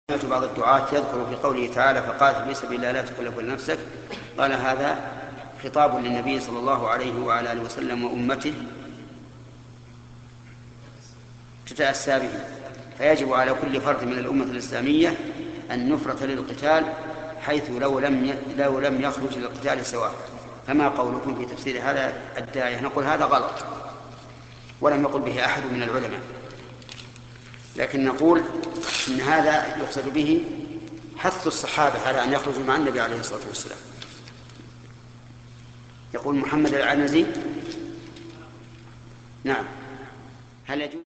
بعض الدعاة يذكر في قوله تعالى فقاتل في سبيل الله لا تكلف نفسك، قال هذا خطاب للنبي صلى الله عليه وعلى آله وسلم وأمته تتأسى به، فيجب على كل فرد من الأمة الإسلامية النفرة للقتال، حيث لو لم يخرج للقتال سواء. فما قولكم في تفسير هذا الداعية؟ نقول هذا غلط ولم يقل به أحد من العلماء، لكن نقول إن هذا يقصد به حث الصحابة على أن يخرجوا مع النبي عليه الصلاة والسلام. يقول محمد العنزي: نعم، هل يجوز